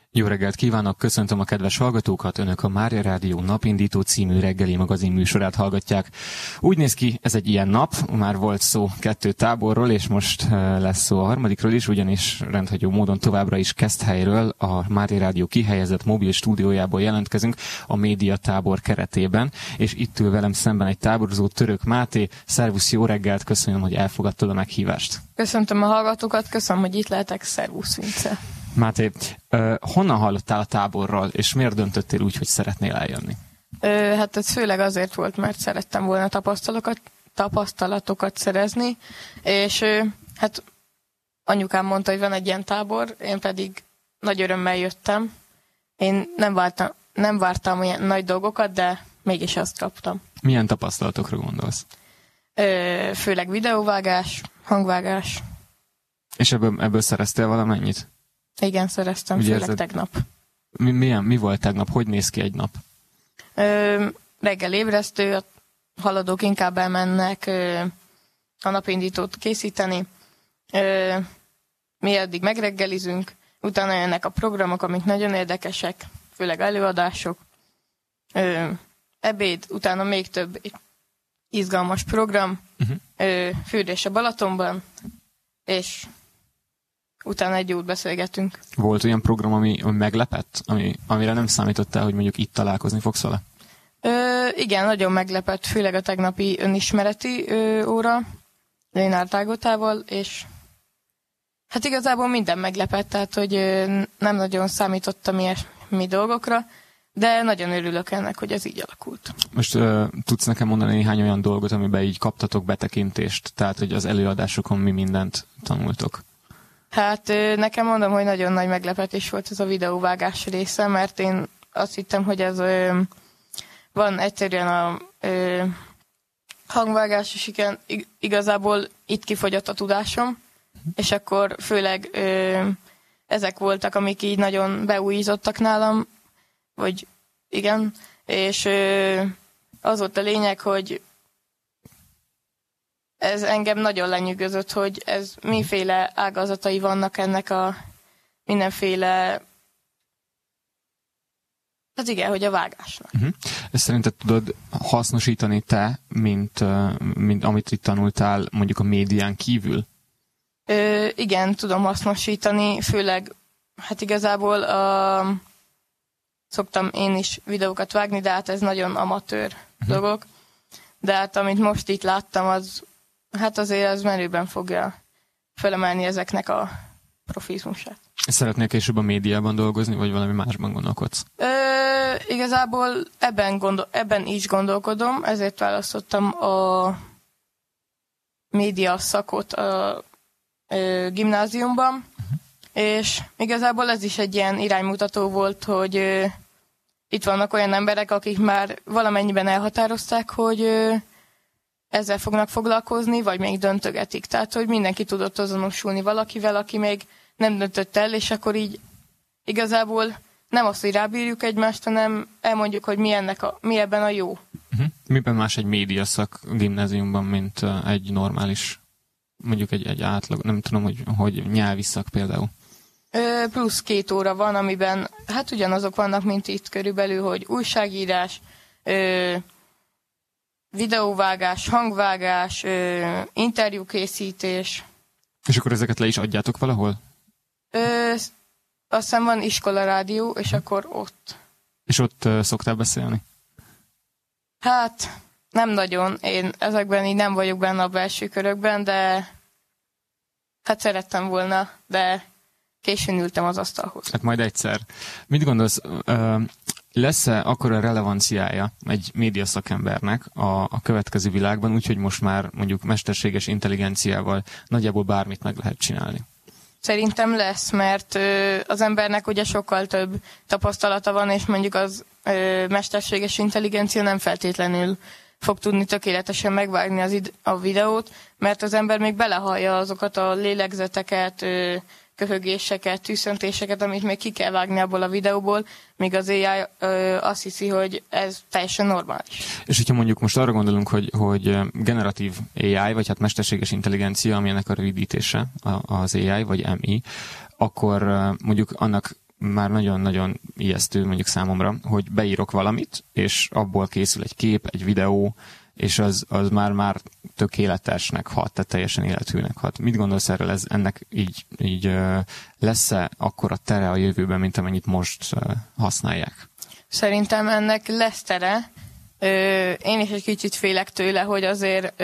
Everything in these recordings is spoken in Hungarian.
Jó reggelt kívánok, köszöntöm a kedves hallgatókat, Önök a Mária Rádió Napindító című reggeli magazin műsorát hallgatják. Úgy néz ki, ez egy ilyen nap, már volt szó 2 táborról, és most lesz szó a harmadikról is, ugyanis rendhagyó módon továbbra is Keszthelyről, a Mária Rádió kihelyezett mobil stúdiójából jelentkezünk a médiatábor keretében, és itt ül velem szemben egy táborozó, Török Máté. Szervusz, jó reggelt, köszönöm, hogy elfogadtad a meghívást. Köszöntöm a hallgatókat, köszönöm, hogy itt lehetek, szervusz, Vince. Máté, honnan hallottál a táborról, és miért döntöttél úgy, hogy szeretnél eljönni? Hát ez főleg azért volt, mert szerettem volna tapasztalatokat szerezni, és hát anyukám mondta, hogy van egy ilyen tábor, én pedig nagy örömmel jöttem. Én nem vártam olyan nagy dolgokat, de mégis azt kaptam. Milyen tapasztalatokra gondolsz? Főleg videóvágás, hangvágás. És ebből szereztél valamennyit? Igen, szereztem, ugye főleg tegnap. Mi volt tegnap? Hogy néz ki egy nap? Reggel ébresztő, a haladók inkább elmennek a napindítót készíteni. Mi addig megreggelizünk, utána jönnek a programok, amik nagyon érdekesek, főleg előadások. Ebéd, utána még több izgalmas program, fürdés a Balatonban, és utána egy jót beszélgetünk. Volt olyan program, ami meglepett? Amire nem számítottál, hogy mondjuk itt találkozni fogsz vele? Igen, nagyon meglepett, főleg a tegnapi önismereti óra Lénár Tágotával, és hát igazából minden meglepett, tehát hogy nem nagyon számítottam ilyesmi dolgokra, de nagyon örülök ennek, hogy ez így alakult. Most tudsz nekem mondani néhány olyan dolgot, amiben így kaptatok betekintést, tehát hogy az előadásokon mi mindent tanultok? Hát nekem mondom, hogy nagyon nagy meglepetés volt ez a videóvágás része, mert én azt hittem, hogy ez van egyszerűen a hangvágás, és igen, igazából itt kifogyott a tudásom, és akkor főleg ezek voltak, amik így nagyon beújítottak nálam, vagy igen, és az volt a lényeg, hogy ez engem nagyon lenyűgözött, hogy ez miféle ágazatai vannak ennek a mindenféle, hát igen, hogy a vágásnak. Ezt szerinted tudod hasznosítani te, mint amit itt tanultál, mondjuk a médián kívül? Igen, tudom hasznosítani, főleg, hát igazából szoktam én is videókat vágni, de hát ez nagyon amatőr dolgok. De hát amit most itt láttam, az hát azért az merőben fogja felemelni ezeknek a profizmusát. Szeretnél később a médiában dolgozni, vagy valami másban gondolkodsz? Igazából ebben is gondolkodom, ezért választottam a média szakot a gimnáziumban, és igazából ez is egy ilyen iránymutató volt, hogy itt vannak olyan emberek, akik már valamennyiben elhatározták, hogy ezzel fognak foglalkozni, vagy még döntögetik. Tehát, hogy mindenki tudott azonosulni valakivel, aki még nem döntött el, és akkor így igazából nem azt, hogy rábírjuk egymást, hanem elmondjuk, hogy mi ebben a jó. Miben más egy médiaszak gimnáziumban, mint egy normális, mondjuk egy átlag, nem tudom, hogy nyelvi szak például? Plusz 2 óra van, amiben hát ugyanazok vannak, mint itt körülbelül, hogy újságírás, videóvágás, hangvágás, interjúkészítés. És akkor ezeket le is adjátok valahol? Azt hiszem van iskolarádió, és akkor ott. És ott szoktál beszélni? Hát nem nagyon. Én ezekben így nem vagyok benne a belső körökben, de hát szerettem volna, de későn ültem az asztalhoz. Hát majd egyszer. Mit gondolsz, lesz-e akkora relevanciája egy médiaszakembernek a következő világban, úgyhogy most már mondjuk mesterséges intelligenciával nagyjából bármit meg lehet csinálni? Szerintem lesz, mert az embernek ugye sokkal több tapasztalata van, és mondjuk az mesterséges intelligencia nem feltétlenül fog tudni tökéletesen megvágni a videót, mert az ember még belehallja azokat a lélegzeteket, köhögéseket, tüsszöntéseket, amit még ki kell vágni abból a videóból, míg az AI azt hiszi, hogy ez teljesen normális. És hogyha mondjuk most arra gondolunk, hogy generatív AI, vagy hát mesterséges intelligencia, ami ennek a rövidítése, az AI, vagy MI, akkor mondjuk annak már nagyon-nagyon ijesztő mondjuk számomra, hogy beírok valamit, és abból készül egy kép, egy videó, és az már tökéletesnek hat, tehát teljesen élethűnek hat. Mit gondolsz erről? Ennek így lesz-e akkora tere a jövőben, mint amennyit most használják? Szerintem ennek lesz tere. Én is egy kicsit félek tőle, hogy azért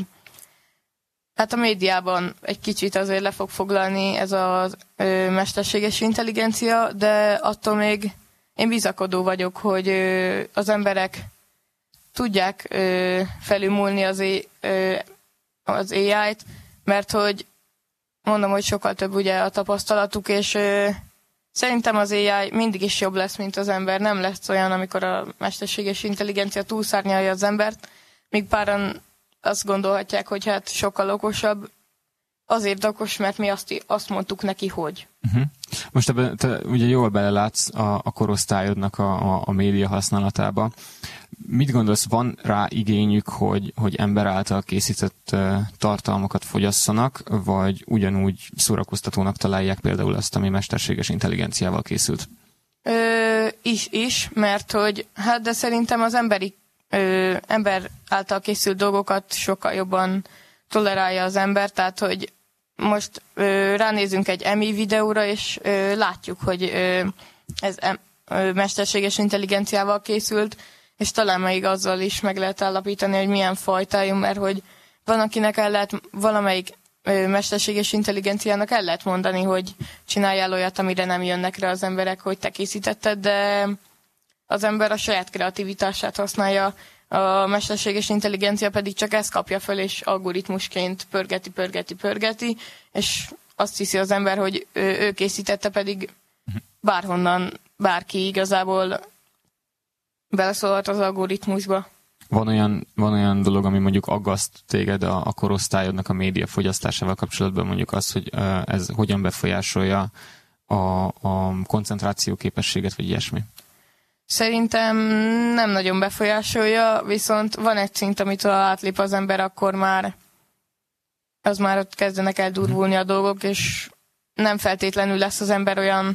hát a médiában egy kicsit azért le fog foglalni ez a mesterséges intelligencia, de attól még én bizakodó vagyok, hogy az emberek tudják felülmúlni az AI-t, mert hogy mondom, hogy sokkal több ugye a tapasztalatuk, és szerintem az AI mindig is jobb lesz, mint az ember. Nem lesz olyan, amikor a mesterséges intelligencia túlszárnyalja az embert, míg páran azt gondolhatják, hogy hát sokkal okosabb. Azért okos, mert mi azt mondtuk neki, hogy. Uh-huh. Most ebben te ugye jól belelátsz a korosztályodnak a média használatába. Mit gondolsz, van rá igényük, hogy ember által készített tartalmakat fogyasszanak, vagy ugyanúgy szórakoztatónak találják például azt, ami mesterséges intelligenciával készült? Is, mert hogy hát de szerintem az ember által készült dolgokat sokkal jobban tolerálja az ember, tehát hogy most ránézünk egy Emmy videóra, és látjuk, hogy ez mesterséges intelligenciával készült, és talán még azzal is meg lehet állapítani, hogy milyen fajtájú, mert hogy van, akinek valamelyik mesterséges intelligenciának el lehet mondani, hogy csináljál olyat, amire nem jönnek rá az emberek, hogy te készítetted, de az ember a saját kreativitását használja, a mesterséges intelligencia pedig csak ezt kapja föl, és algoritmusként pörgeti, és azt hiszi az ember, hogy ő készítette, pedig bárhonnan, bárki igazából beleszólhat az algoritmusba. Van olyan dolog, ami mondjuk aggaszt téged a korosztályodnak a média fogyasztásával kapcsolatban, mondjuk az, hogy ez hogyan befolyásolja a koncentráció képességet, vagy ilyesmi? Szerintem nem nagyon befolyásolja, viszont van egy szint, amit ha átlép az ember, akkor már ott kezdenek eldurvulni a dolgok, és nem feltétlenül lesz az ember olyan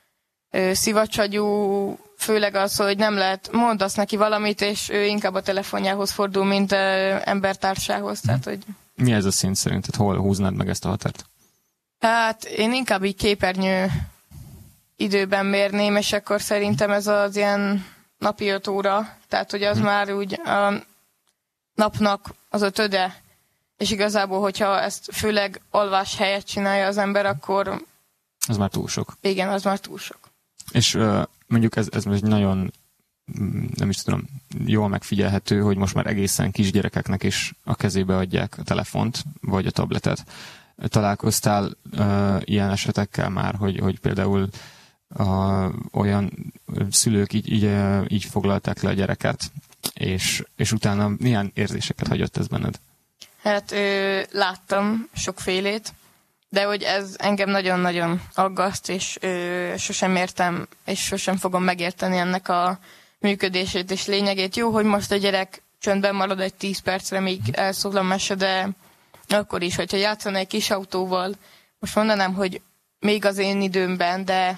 szivacsagyú, főleg az, hogy nem lehet, mondasz neki valamit, és ő inkább a telefonjához fordul, mint embertársához. Tehát, hogy... Mi ez a szint szerinted? Hol húznád meg ezt a határt? Hát én inkább így képernyő időben mérném, és akkor szerintem ez az ilyen napi 5 óra, tehát hogy az már úgy a napnak az 5-öde, és igazából, hogyha ezt főleg alvás helyett csinálja az ember, akkor... Az már túl sok. Igen, az már túl sok. És mondjuk ez egy nagyon, nem is tudom, jól megfigyelhető, hogy most már egészen kisgyerekeknek is a kezébe adják a telefont, vagy a tabletet. Találkoztál ilyen esetekkel már, hogy például olyan szülők így foglalták le a gyereket, és utána milyen érzéseket hagyott ez benned? Hát láttam sokfélét, de hogy ez engem nagyon-nagyon aggaszt, és sosem értem, és sosem fogom megérteni ennek a működését és lényegét. Jó, hogy most a gyerek csöndben marad egy 10 percre, míg elszól a mese, de akkor is, hogyha játszana egy kis autóval, most mondanám, hogy még az én időmben, de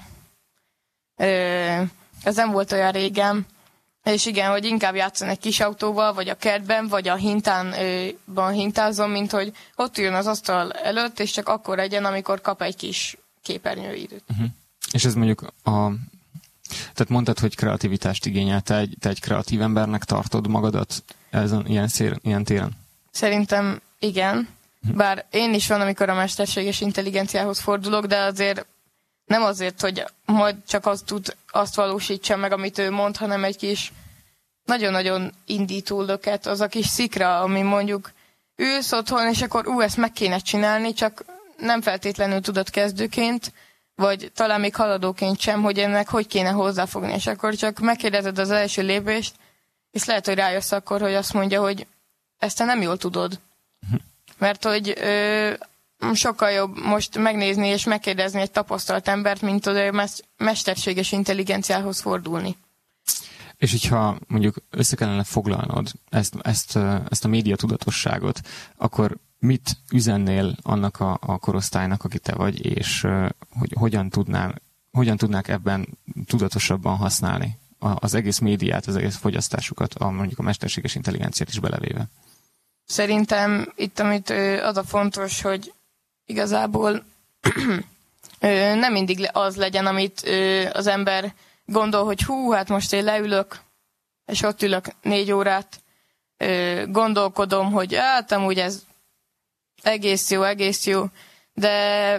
ez nem volt olyan régen, és igen, hogy inkább játszani egy kis autóval, vagy a kertben, vagy a hintánban hintázom, mint hogy ott jön az asztal előtt, és csak akkor legyen, amikor kap egy kis képernyőidőt. Uh-huh. És ez mondjuk tehát mondtad, hogy kreativitást igényel. Te egy kreatív embernek tartod magadat ilyen téren? Szerintem igen. Bár én is van, amikor a mesterséges intelligenciához fordulok, de azért nem azért, hogy majd csak azt valósítsa meg, amit ő mond, hanem egy kis nagyon-nagyon indító löket, az a kis szikra, ami mondjuk ülsz otthon, és akkor ezt meg kéne csinálni, csak nem feltétlenül tudod kezdőként, vagy talán még haladóként sem, hogy ennek hogy kéne hozzáfogni, és akkor csak megkérdezed az első lépést, és lehet, hogy rájössz akkor, hogy azt mondja, hogy ezt te nem jól tudod. Mert hogy sokkal jobb most megnézni és megkérdezni egy tapasztalt embert, mint oda mesterséges intelligenciához fordulni. És hogyha mondjuk össze kellene foglalnod ezt a média tudatosságot, akkor mit üzennél annak a korosztálynak, aki te vagy, és hogy hogyan tudnál hogyan tudnák ebben tudatosabban használni az egész médiát, az egész fogyasztásukat, mondjuk a mesterséges intelligenciát is belevéve? Szerintem itt, amit az a fontos, hogy igazából nem mindig az legyen, amit az ember gondol, hogy hát most én leülök, és ott ülök 4 órát, gondolkodom, hogy hát amúgy ez egész jó, de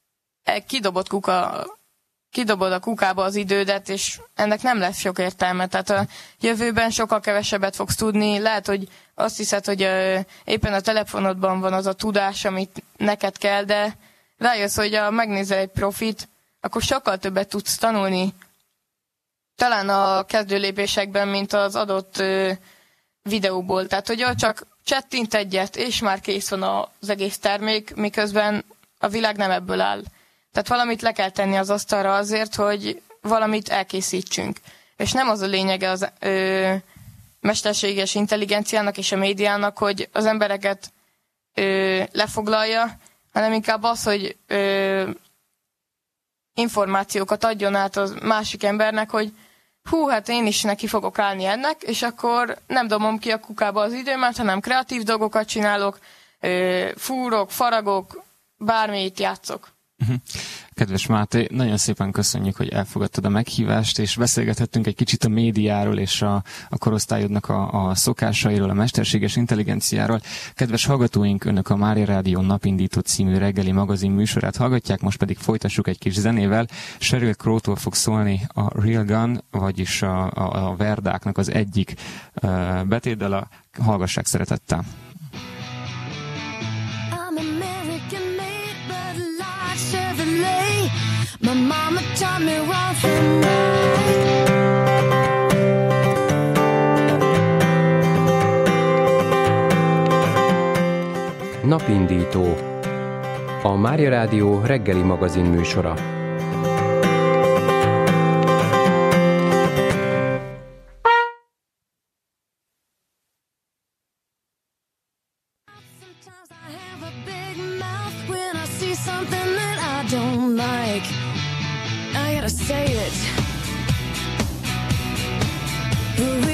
kidobod a kukába az idődet, és ennek nem lesz sok értelme. Tehát a jövőben sokkal kevesebbet fogsz tudni. Lehet, hogy azt hiszed, hogy éppen a telefonodban van az a tudás, amit neked kell, de rájössz, hogy megnézel egy profit, akkor sokkal többet tudsz tanulni. Talán a kezdőlépésekben, mint az adott videóból. Tehát, hogy csak csettint egyet, és már kész van az egész termék, miközben a világ nem ebből áll. Tehát valamit le kell tenni az asztalra azért, hogy valamit elkészítsünk. És nem az a lényege az mesterséges intelligenciának és a médiának, hogy az embereket lefoglalja, hanem inkább az, hogy információkat adjon át a másik embernek, hogy hát én is neki fogok állni ennek, és akkor nem dobom ki a kukába az időmet, hanem kreatív dolgokat csinálok, fúrok, faragok, bármit játszok. Kedves Máté, nagyon szépen köszönjük, hogy elfogadtad a meghívást, és beszélgethettünk egy kicsit a médiáról és a korosztályodnak a szokásairól, a mesterséges intelligenciáról. Kedves hallgatóink, Önök a Mária Rádió Napindító című reggeli magazin műsorát hallgatják, most pedig folytassuk egy kis zenével. Sheryl Crow-tól fog szólni a Real Gun, vagyis a Verdáknak az egyik betétdala. Hallgassák szeretettel! My mama taught me wrong from right. Napindító. A Mária Rádió reggeli magazin műsora. Say it.